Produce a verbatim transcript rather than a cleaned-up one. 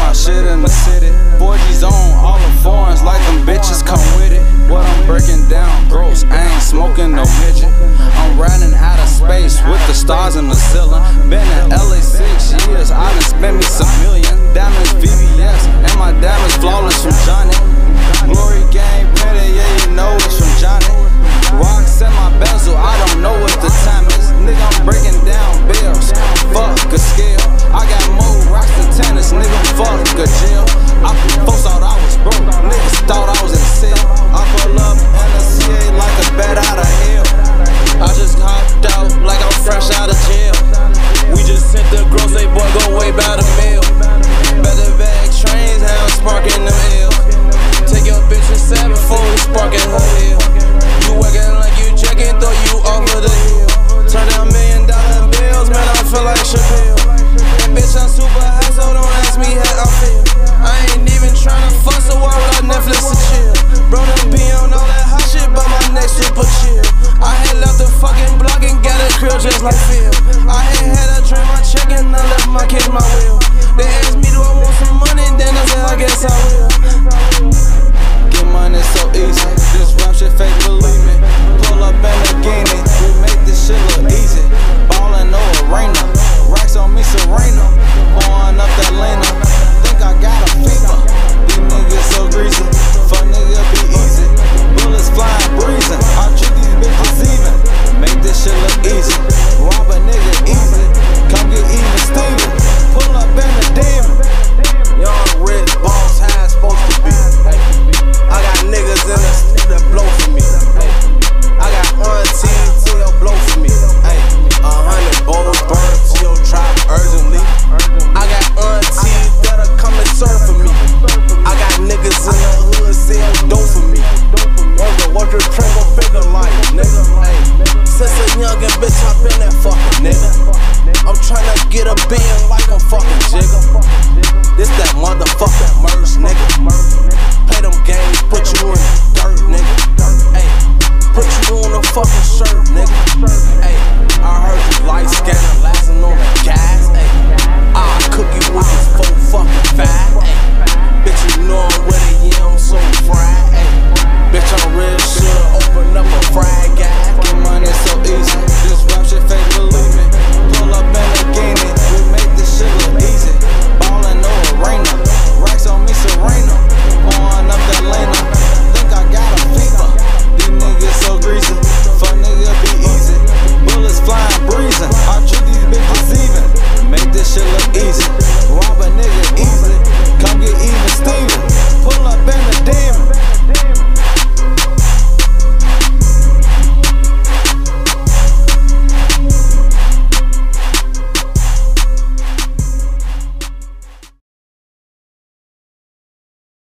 my shit in the city. four G's on all the foreigns like them bitches come with it. What I'm breaking down gross, I ain't smoking no midget. I'm riding out of space with the stars in the ceiling. Been in L A six years, I done spent me some million. Diamonds V V S, and my diamonds flawless from Johnny. Glory gang ready, yeah you know it's from Johnny. Rocks in my bezel, I don't know what the time is. Nigga, I'm breaking down bills, fuck a scale. I got more rocks than tennis, nigga, fuck a jail. I folks thought I was broke, niggas thought I was in cell. I pull up N S C A like a bat out of hell. I just hopped out like I'm fresh out of jail. We just sent the gross, they boy go way by the mail. Better bag trains, how I'm sparking them L. Take your bitch in seven before we sparking her hill. You working like you jacking, throw you over the hill. Turn down million dollar bills, man, I feel like Chappelle. And bitch, I'm super high, so don't ask me how I feel. I ain't even tryna fuck, so why would I Netflix and chill? Bro, done be on all that hot shit, but my neck super chill. I had left the fucking block and got a crib just like Phil. I had had a dream, I check and I left my kids my will. They asked me, do I want some money? Then I said, I guess I will. Get money so easy, this rap shit fake, believe me. Pull up in a guinea, we make this shit look easy. Ballin' no arena, racks on me Serena. Pouring up that Lena, think I got a fever. These niggas so greasy, fuck nigga be easy. Bullets flying, breezing, I treat these bitches even. Make this shit look easy, rob a nigga easy. Come get even Steven, pull up in a demon. Young rich boss, how it's supposed to be. I got niggas in the street that blow for me. I got aunties till blow for me. A hundred bowls burned till trap urgently. I got aunties that'll come and serve for me. I got niggas in the hood sell dope for me. Wonder what your train gon' figure like, nigga. Since a youngin' bitch, I been that fucking nigga. I'm tryna get a bill